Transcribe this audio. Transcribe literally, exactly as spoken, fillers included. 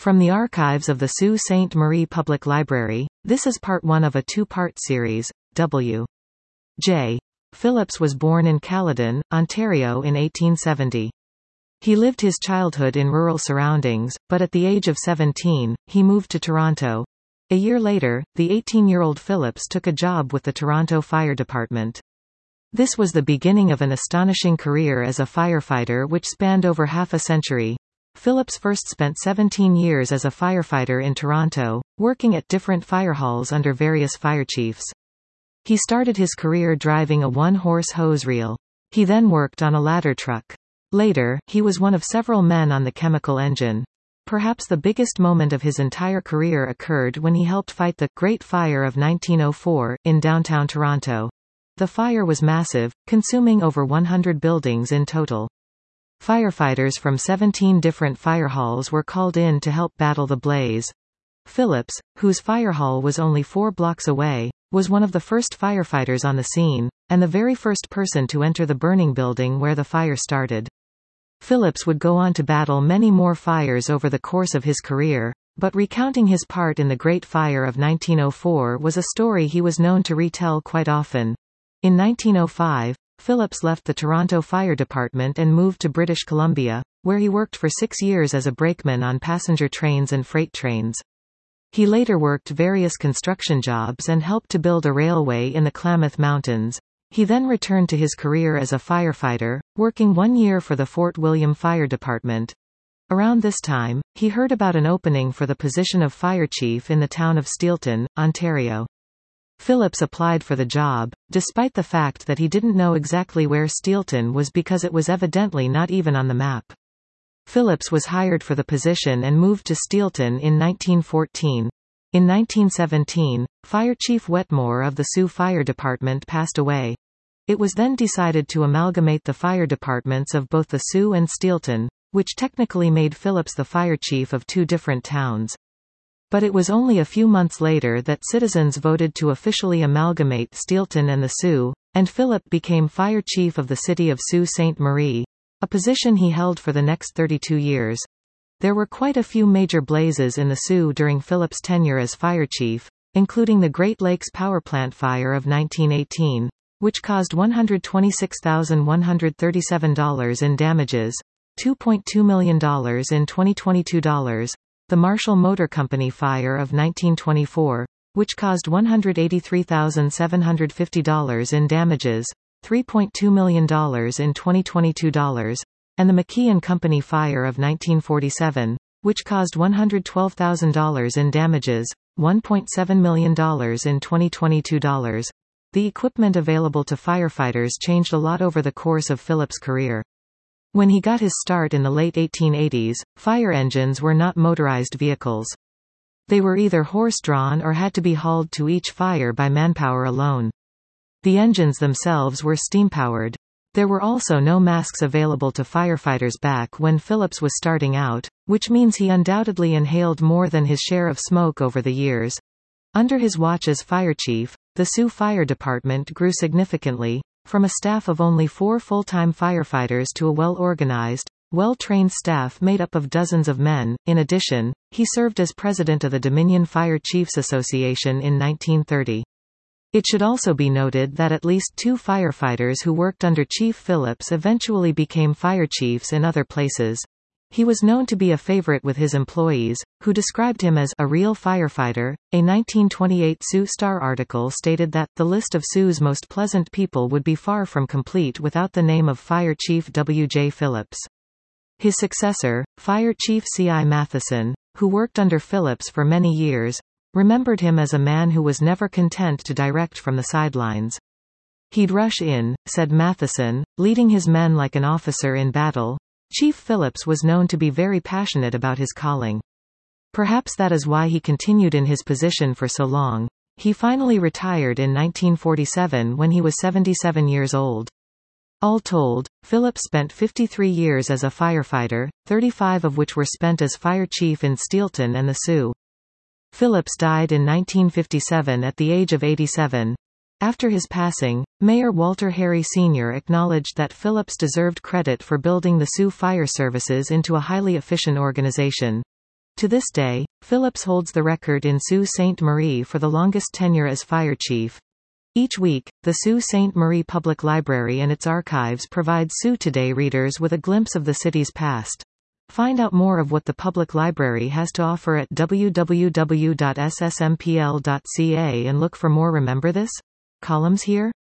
From the archives of the Sault Ste. Marie Public Library, this is part one of a two-part series. W. J. Phillips was born in Caledon, Ontario in eighteen seventy. He lived his childhood in rural surroundings, but at the age of seventeen, he moved to Toronto. A year later, the eighteen-year-old Phillips took a job with the Toronto Fire Department. This was the beginning of an astonishing career as a firefighter which spanned over half a century. Phillips first spent seventeen years as a firefighter in Toronto, working at different fire halls under various fire chiefs. He started his career driving a one-horse hose reel. He then worked on a ladder truck. Later, he was one of several men on the chemical engine. Perhaps the biggest moment of his entire career occurred when he helped fight the Great Fire of nineteen oh four, in downtown Toronto. The fire was massive, consuming over one hundred buildings in total. Firefighters from seventeen different fire halls were called in to help battle the blaze. Phillips, whose fire hall was only four blocks away, was one of the first firefighters on the scene, and the very first person to enter the burning building where the fire started. Phillips would go on to battle many more fires over the course of his career, but recounting his part in the Great Fire of nineteen oh four was a story he was known to retell quite often. In nineteen oh five, Phillips left the Toronto Fire Department and moved to British Columbia, where he worked for six years as a brakeman on passenger trains and freight trains. He later worked various construction jobs and helped to build a railway in the Klamath Mountains. He then returned to his career as a firefighter, working one year for the Fort William Fire Department. Around this time, he heard about an opening for the position of fire chief in the town of Steelton, Ontario. Phillips applied for the job, despite the fact that he didn't know exactly where Steelton was because it was evidently not even on the map. Phillips was hired for the position and moved to Steelton in nineteen fourteen. In nineteen seventeen, Fire Chief Wetmore of the Sault Fire Department passed away. It was then decided to amalgamate the fire departments of both the Sault and Steelton, which technically made Phillips the fire chief of two different towns. But it was only a few months later that citizens voted to officially amalgamate Steelton and the Sault, and Philip became fire chief of the city of Sault Ste. Marie, a position he held for the next thirty-two years. There were quite a few major blazes in the Sault during Philip's tenure as fire chief, including the Great Lakes Power Plant fire of nineteen eighteen, which caused one hundred twenty-six thousand one hundred thirty-seven dollars in damages, two point two million dollars in twenty twenty-two dollars. The Marshall Motor Company fire of nineteen twenty-four, which caused one hundred eighty-three thousand seven hundred fifty dollars in damages, three point two million dollars in twenty twenty-two dollars, and the McKee and Company fire of nineteen forty-seven, which caused one hundred twelve thousand dollars in damages, one point seven million dollars in twenty twenty-two dollars. The equipment available to firefighters changed a lot over the course of Phillips' career. When he got his start in the late eighteen eighties, fire engines were not motorized vehicles. They were either horse-drawn or had to be hauled to each fire by manpower alone. The engines themselves were steam-powered. There were also no masks available to firefighters back when Phillips was starting out, which means he undoubtedly inhaled more than his share of smoke over the years. Under his watch as fire chief, the Sault Fire Department grew significantly, from a staff of only four full-time firefighters to a well-organized, well-trained staff made up of dozens of men. In addition, he served as president of the Dominion Fire Chiefs Association in nineteen thirty. It should also be noted that at least two firefighters who worked under Chief Phillips eventually became fire chiefs in other places. He was known to be a favorite with his employees, who described him as a real firefighter. A nineteen twenty-eight Sault Star article stated that the list of Sault's most pleasant people would be far from complete without the name of Fire Chief W. J. Phillips. His successor, Fire Chief C I Matheson, who worked under Phillips for many years, remembered him as a man who was never content to direct from the sidelines. He'd rush in, said Matheson, leading his men like an officer in battle. Chief Phillips was known to be very passionate about his calling. Perhaps that is why he continued in his position for so long. He finally retired in nineteen forty-seven when he was seventy-seven years old. All told, Phillips spent fifty-three years as a firefighter, thirty-five of which were spent as fire chief in Steelton and the Sault. Phillips died in nineteen fifty-seven at the age of eighty-seven. After his passing, Mayor Walter Harry Senior acknowledged that Phillips deserved credit for building the Sault Fire Services into a highly efficient organization. To this day, Phillips holds the record in Sault Ste. Marie for the longest tenure as fire chief. Each week, the Sault Ste. Marie Public Library and its archives provide Sault Today readers with a glimpse of the city's past. Find out more of what the public library has to offer at w w w dot s s m p l dot c a and look for more Remember This? Columns here.